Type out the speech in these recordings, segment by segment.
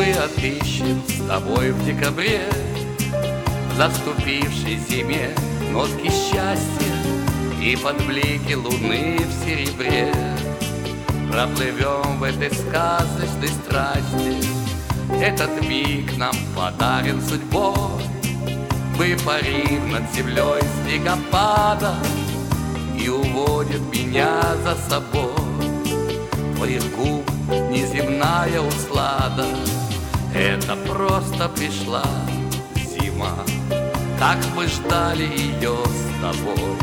мы отыщем с тобой в декабре в наступившей зиме нотки счастья и под блики луны в серебре. Проплывем в этой сказочной страсти, этот миг нам подарен судьбой. Мы парим над землей снегопада, и уводит меня за собой. Твоих губ неземная услада, это просто пришла зима, как мы ждали ее с тобой.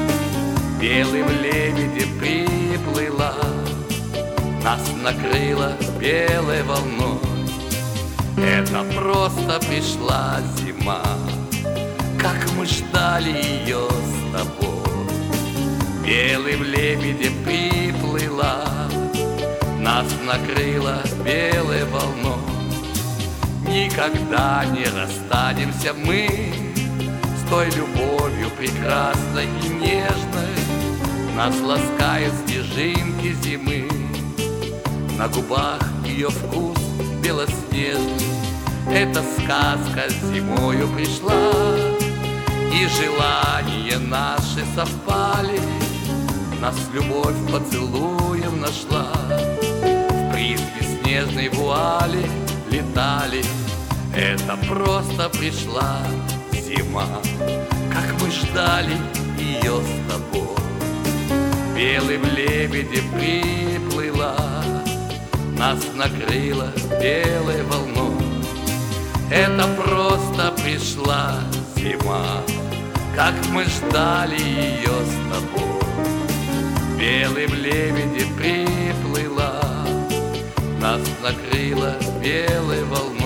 Белым лебедем приплыла, нас накрыла белой волной. Это просто пришла зима, как мы ждали ее с тобой. Белым лебедем приплыла, нас накрыла белой волной. Никогда не расстанемся мы с той любовью прекрасной и нежной. Нас ласкают снежинки зимы, на губах ее вкус белоснежный. Эта сказка зимою пришла, и желания наши совпали. Нас любовь поцелуем нашла, в призме снежной вуали летали. Это просто пришла зима, как мы ждали ее с тобой. Белым лебедем приплыла, нас накрыла белой волной. Это просто пришла зима, как мы ждали ее с тобой. Белым лебедем приплыла, нас накрыла белой волной.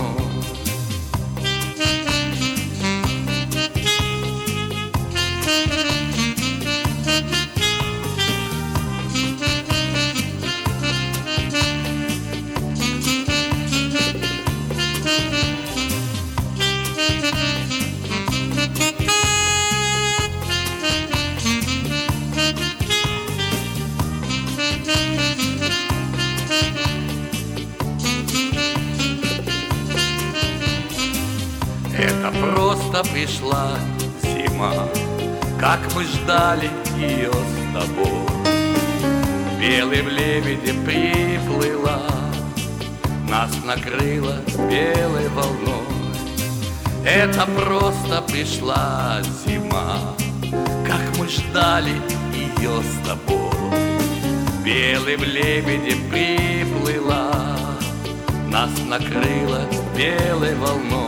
Это просто пришла зима, как мы ждали ее с тобой. Белым лебедем приплыла, нас накрыла белой волной. Это просто пришла зима, как мы ждали ее с тобой. Белым лебедем приплыла, нас накрыла белой волной.